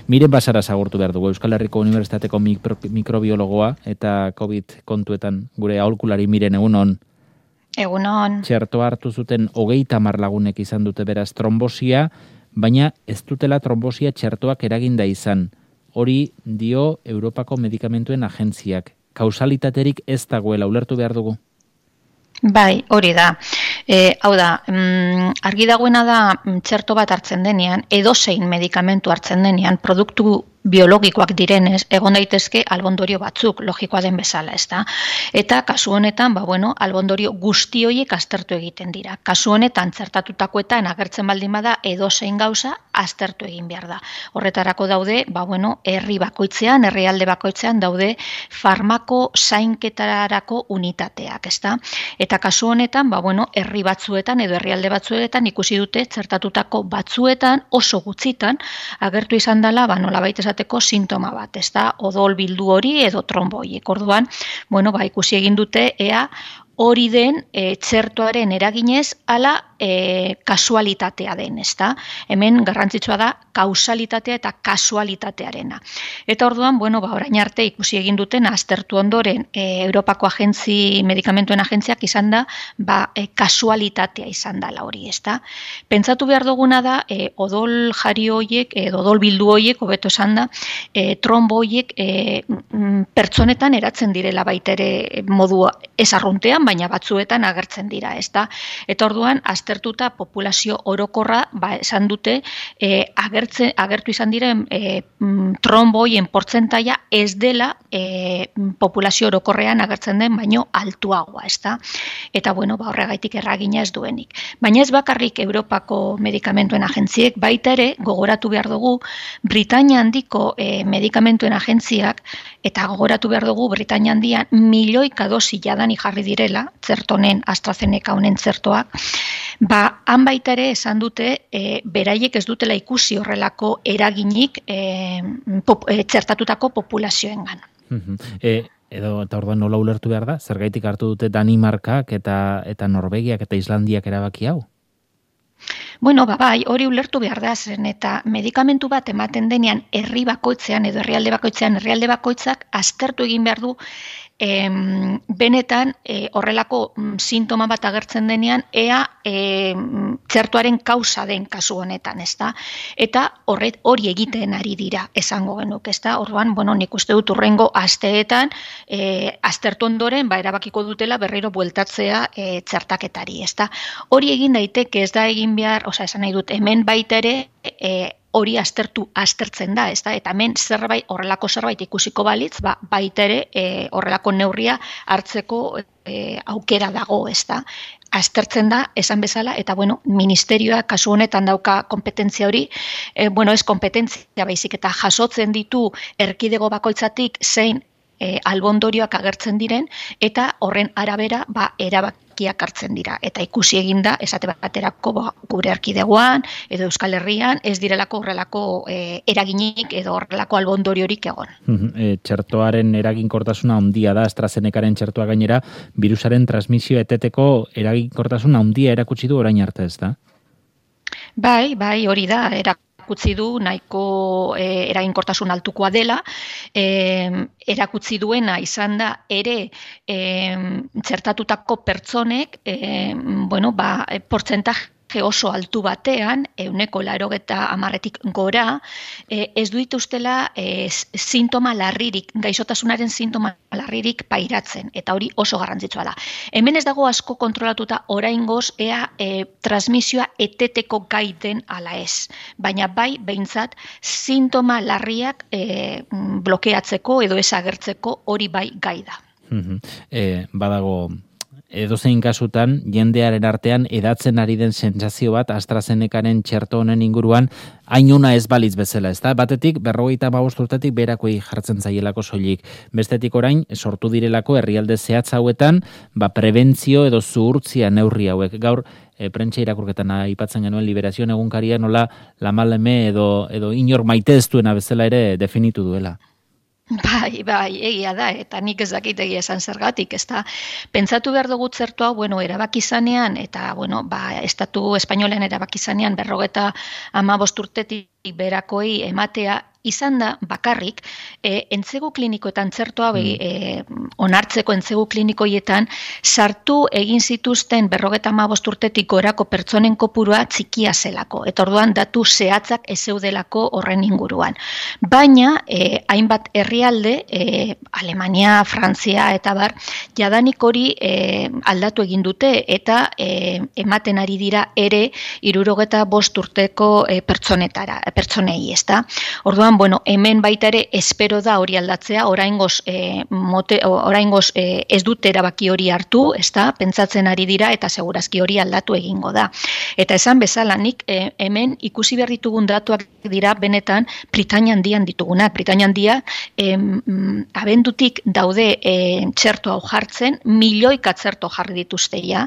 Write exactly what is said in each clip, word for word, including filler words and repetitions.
Miren Basara agurtu behar dugu, Euskal Herriko Unibertsitateko mikro, mikrobiologoa eta COVID kontuetan gure aholkulari Miren, egunon. Egunon. Txertoa hartu zuten hogeita hamar lagunek izan dute beraz trombosia, baina ez dutela trombosia txertoak eraginda izan. Hori dio Europako Medikamentuen Agentziak. Kausalitaterik ez dagoela, ulertu behar dugu? Bai, hori da. E, hau da, mm, argi dagoena da txerto bat hartzen denean, edozein medikamentu hartzen denean, produktu biologikoak direnez, egon daitezke albondorio batzuk, logikoa den bezala, ezta? Eta kasu honetan, ba bueno, albondorio guzti horiek aztertu egiten dira. Kasu honetan txertatutakoetan agertzen baldin bada edozein gauza aztertu egin behar da. Horretarako daude, ba bueno, herri bakoitzean, herrialde bakoitzean daude farmako zainketarako unitateak, ezta? Eta kasu honetan, ba bueno, herri batzuetan edo herrialde batzuetan ikusi dute txertatutako batzuetan oso gutxitan agertu izan dela, ba nolabait esateko sintoma bat, ezta? Odol bildu hori edo tromboiek. Orduan, bueno, ba ikusi egin dute ea hori den e, txertoaren eraginez ala e, kasualitatea den, ezta? Hemen garrantzitsua da kausalitatea eta kasualitatearena. Eta orduan, bueno, ba orain arte ikusi egin duten aztertu ondoren e, Europako agentzi medikamentuen agentziak izan da, ba e, kasualitatea izan dela hori, ezta? Pentsatu behar duguna da e, odol jari hoiek edo odol bildu hoiek hobeto esan da, e, trombo hoiek e, pertsonetan eratzen direla baita ere modu ez arruntean, baina batzuetan agertzen dira, ezta? Eta orduan aztertuta populazio orokorra, ba esan dute e, agertzen agertu izan diren e, tromboien portzentaia ez dela e, populazio orokorrean agertzen den baino altuagoa, ezta? Eta bueno, ba horregaitik erragina ez duenik. Baina ez bakarrik Europako Medikamentuen Agentziek, baita ere gogoratu behar dugu Britainia handiko e, medikamentuen agentziak eta gogoratu behar dugu Britainia handian milioika dosi jadani jarri direla, txertonen AstraZeneca honen txertoak, ba, han baita ere esan dute e, beraiek ez dutela ikusi horrelako eraginik e, pop, e, txertatutako populazioengan. E, edo eta orduan nola ulertu behar da? Zergaitik hartu dute Danimarkak eta eta Norvegiak eta Islandiak erabaki hau? Bueno, ba, bai, hori ulertu behar da zen, eta medikamentu bat ematen denean herri bakoitzean edo herrialde bakoitzean, herrialde bakoitzak aztertu egin behar du em, benetan e, horrelako mm, sintoma bat agertzen denean ea e, txertuaren kausa den kasu honetan, ezta? Eta horret hori egiten ari dira esango genuk, ezta? Orduan, bueno, nik uste dut urrengo asteetan e, aztertu ondoren ba erabakiko dutela berriro bueltatzea e, txertaketari, ezta? Hori egin daiteke ez da egin behar, osea, esan nahi dut, hemen baita ere e, hori aztertu aztertzen da, ezta? Eta hemen zerbait horrelako zerbait ikusiko balitz, ba baita ere e, horrelako neurria hartzeko e, aukera dago, ezta? Aztertzen da, esan bezala, eta bueno, ministerioa kasu honetan dauka kompetentzia hori, e, bueno, ez kompetentzia baizik eta jasotzen ditu erkidego bakoitzatik zein e, albondorioak agertzen diren, eta horren arabera ba erabakiak hartzen dira. Eta ikusi egin da, esate baterako ba, gure erkidegoan, edo Euskal Herrian, ez direlako horrelako e, eraginik edo horrelako albondoriorik egon. E, txertoaren eraginkortasuna handia da, AstraZenecaren txertoa gainera, virusaren transmisio eteteko eraginkortasuna handia erakutsi du orain arte, ez da? Bai, bai, hori da, erak erakutsi du nahiko e, eraginkortasun altukoa dela, e, erakutsi duena izan da ere e, txertatutako pertsonek e, bueno, ba, portzentaje oso altu batean, ehuneko laurogeita hamarretik gora, e, ez du dituztela e, sintoma larririk, gaixotasunaren sintoma larririk pairatzen, eta hori oso garrantzitsua da. Hemen ez dago asko kontrolatuta oraingoz ea e, transmisioa eteteko gai den ala ez, baina bai behintzat sintoma larriak e, blokeatzeko edo ez agertzeko hori bai gai da. e, badago edozein kasutan, jendearen artean edatzen ari den sentsazio bat AstraZenecaren txerto honen inguruan hain ona ez balitz bezala, ezta? Batetik, berrogeita hamabost urtetik berakoi jartzen zaielako soilik. Bestetik orain, sortu direlako herrialde zehatz hauetan, ba, prebentzio edo zuhurtzia neurri hauek. Gaur, e, prentsa irakurketan aipatzen genuen Liberazioen egunkaria nola lamaleme edo, edo inor maite ez duena bezala ere definitu duela. Bai, bai, egia da, eta nik ez dakit egia esan zergatik, ezta. Pentsatu behar dugu txertoa, bueno, erabaki zanean, eta, bueno, ba, estatu espainolean erabaki zanean, berrogeta hamabost urtetik berakoi ematea, izan da bakarrik e, entzegu klinikoetan txertoa mm. e, onartzeko entzegu klinikoietan sartu egin zituzten berrogeta hamabost urtetik gorako pertsonen kopurua txikia zelako. Eta orduan datu zehatzak ez zeudelako horren inguruan. Baina e, hainbat herrialde, e, Alemania, Frantzia eta bar, jadanik hori e, aldatu egin dute eta e, ematen ari dira ere hirurogeta bost urteko e, pertsonetara, pertsonei, ezta? Orduan, bueno, hemen baita ere espero da hori aldatzea, oraingoz e, mote, oraingoz e, ez dute erabaki hori hartu, ezta? Pentsatzen ari dira eta segurazki hori aldatu egingo da. Eta esan bezala nik e, hemen ikusi behar ditugun datuak dira benetan Britainia handian ditugunak. Britainia handia e, abendutik daude e, txerto hau jartzen, milioika txerto jarri dituzte ja,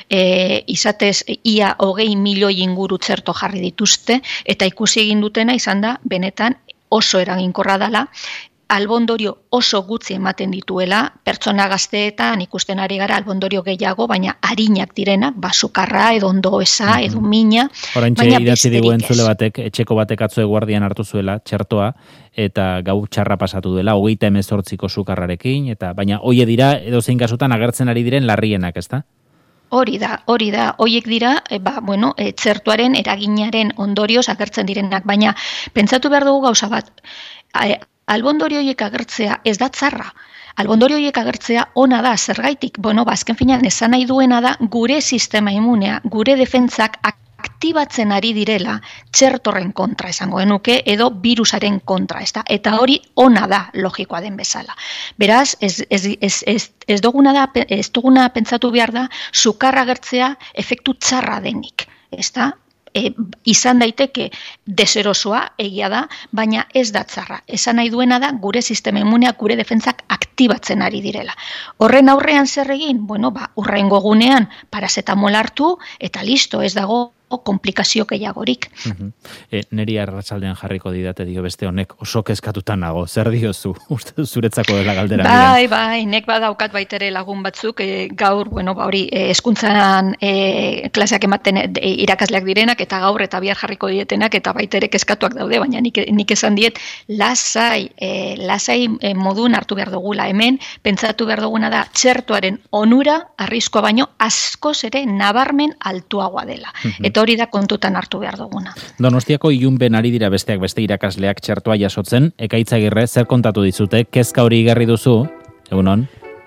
e, izatez ia hogei milioi inguru txerto jarri dituzte, eta ikusi egin dutena izan da benetan oso eraginkorra dela, albondorio oso gutxi ematen dituela, pertsona gazteetan ikusten ari gara albondorio gehiago, baina arinak direnak, basukarra, edo ondoeza, edo mina. Oraintxe idatzi digu entzule batek, etxeko batek atzo eguardian hartu zuela, txertoa, eta gau txarra pasatu duela, hogeita hemezortziko sukarrarekin, eta baina hoie dira, edo zein kasutan agertzen ari diren larrienak, ezta? Hori da, hori da, hoiek dira, e, ba, bueno, e, txertuaren eraginaren ondorioz agertzen direnak, baina pentsatu behar dugu gauza bat, e, albondorio horiek agertzea ez da txarra, albondorio horiek agertzea ona da, zergaitik, bueno, ba, azken finean esan nahi duena da, gure sistema immunea, gure defentsak aktibatzen ari direla txertorren kontra esango genuke edo virusaren kontra, ezta? Eta hori ona da logikoa den bezala. Beraz, ez, ez, ez, ez, ez, duguna da, ez duguna pentsatu behar da, sukarra agertzea efektu txarra denik, ezta? E, izan daiteke deserosoa, egia da, baina ez da txarra. Esan nahi duena da, gure sistema immunea, gure defentsak aktibatzen ari direla. Horren aurrean zer egin? Bueno, ba, urrengo gunean parazetamol hartu, eta listo, ez dago komplikazio gehiagorik. Uh-huh. E, neri arratsaldean jarriko didate dio beste honek oso kezkatuta nago. Zer diozu? Uste zuretzako dela galdera. Bai, miren. bai, nek badaukat baitere lagun batzuk, e, gaur, bueno, ba hori, e, hezkuntzan e, klaseak ematen e, irakasleak direnak, eta gaur eta bihar jarriko dietenak, eta baitere kezkatuak daude, baina nik, nik esan diet, lasai, e, lasai e, modun hartu behar dugula. Hemen, pentsatu behar duguna da, txertuaren onura, arriskoa baino, askoz ere nabarmen altuagoa dela. Uh-huh. Eta hori da kontutan hartu behar duguna. Donostiako ilunben ari dira besteak beste irakasleak txertoa jasotzen, Ekaitzagirre, zer kontatu dizute, kezka hori igarri duzu, egunon?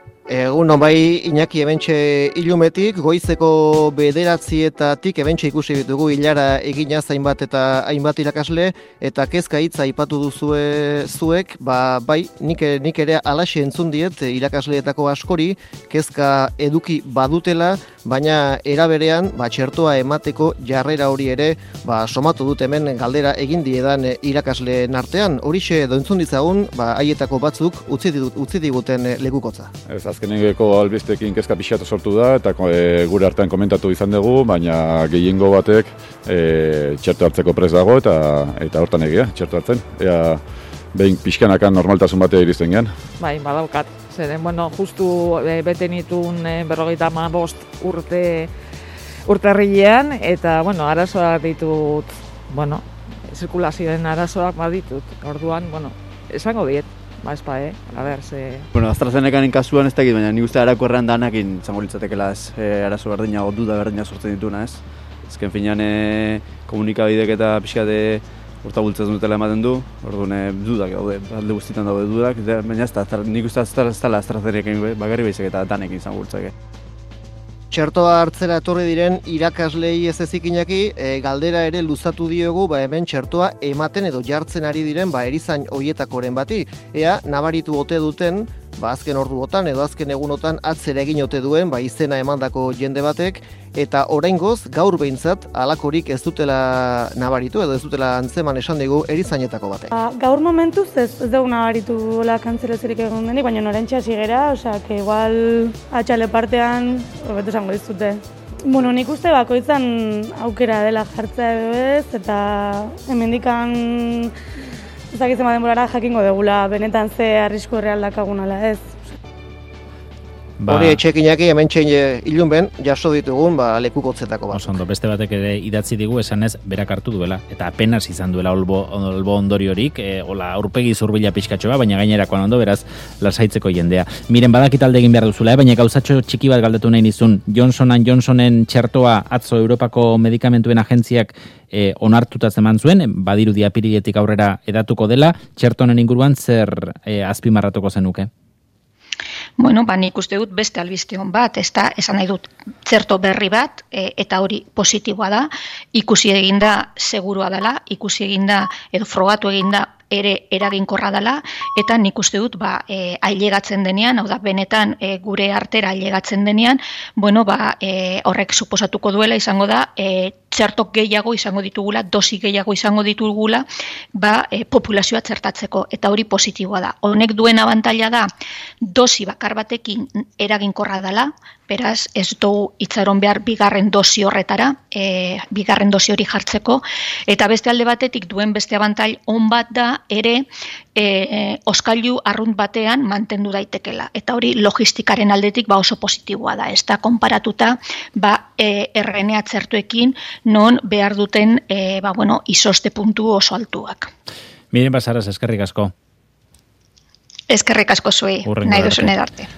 Egun bai Iñaki ebentxe ilumetik, goizeko bederatzietatik ebentxe ikusi ditugu hilara egina hainbat eta hainbat irakasle, eta kezka hitza aipatu duzue zuek, ba, bai nik, nik ere alaxe entzun diet irakasleetako askori, kezka eduki badutela, baina eraberean ba, txertoa emateko jarrera hori ere ba, somatu dut hemen galdera egin diedan irakasleen artean. Horixe edo entzun ditzagun, ba, haietako batzuk utzi, utzi diguten lekukotza. Ez, azkenengeko albistekin kezka pixatu sortu da, eta e, gure artean komentatu izan dugu, baina gehiengo batek e, txerto hartzeko prest dago, eta eta hortan egia, txerto hartzen. Ea, behin pixkanakan normaltasun batea iristen gean. Bai, badaukat. Zeren, bueno, justu e, bete nitun e, berrogeita hamabost urte urtarrilean, eta, bueno, arazoak ditut, bueno, zirkulazioen arazoak baditut. Orduan, bueno, esango diet, ba, espa, eh? A ber, ze... Bueno, AstraZenecaren kasuan ez dakit, baina ni uste harako erran danakin zango litzatekela ez, e, arazo berdinago, duda berdina sortzen dituna, ez? Ezken finean, e, komunikabidek eta pixkate urta bultzatzen dutela ematen du, orduan e, dudak daude, alde guztietan daude dudak, baina ez da, nik uste ez dela AstraZenecarekin bakarri baizik eta danekin zango bultzake. Txertoa hartzera etorri diren irakaslei ez ezikinaki, e, galdera ere luzatu diogu, ba hemen txertoa ematen edo jartzen ari diren ba erizain hoietakoren bati. Ea, nabaritu ote duten, ba azken orduotan edo azken egunotan atzera egin ote duen, ba izena emandako jende batek, eta oraingoz gaur behintzat halakorik ez dutela nabaritu edo ez dutela antzeman esan digu erizainetako batek. Ba, gaur momentuz ez, ez dugu nabaritu la kantzelezerik egon denik, baina norentxe hasi gera, osea, que igual atxale partean, hobeto esango dizute. Bueno, nik uste bakoitzan aukera dela jartzea edo ez, eta hemendikan ezakitzen denborara jakingo degula benetan ze arrisku erreal dakaguna ez. Ba, hori etxekinaki hemen txein ilunben jaso ditugun ba, lekukotzetako bat. Osondo, beste batek ere idatzi digu esanez berak hartu duela, eta apenas izan duela olbo, olbo ondoriorik, e, ola aurpegi zurbila pixkatxoa, baina gainerakoan ondo, beraz, lasaitzeko jendea. Miren, badakit alde egin behar duzula, eh? Baina gauzatxo txiki bat galdetu nahi nizun, Johnson and Johnsonen txertoa atzo Europako medikamentuen agentziak e, onartuta zeman zuen, badirudi apiriletik aurrera edatuko dela, txertonen inguruan zer e, azpimarratuko zenuke? Bueno, ba, nik uste dut beste albiste hon bat, ez da, esan nahi dut txerto berri bat, e, eta hori positiboa da, ikusi eginda segurua dela, ikusi eginda edo frogatu eginda ere eraginkorra dela, eta nik uste dut ba, e, ailegatzen denean, hau da, benetan e, gure artera ailegatzen denean, bueno, ba, e, horrek suposatuko duela izango da, e, txertok gehiago izango ditugula, dosi gehiago izango ditugula, ba, e, populazioa txertatzeko, eta hori positiboa da. Honek duen abantaila da, dosi bakar batekin eraginkorra dela, beraz, ez dugu itxaron behar bigarren dosi horretara, e, bigarren dosi hori jartzeko, eta beste alde batetik duen beste abantail on bat da, ere e, oskailu arrunt batean mantendu daitekela. Eta hori logistikaren aldetik ba oso positiboa da. Ez da konparatuta ba, e, R N A txertuekin non behar duten e, ba, bueno, izoste puntu oso altuak. Miren Basaras, eskerrik asko. Eskerrik asko zuei, nahi duzun edarte.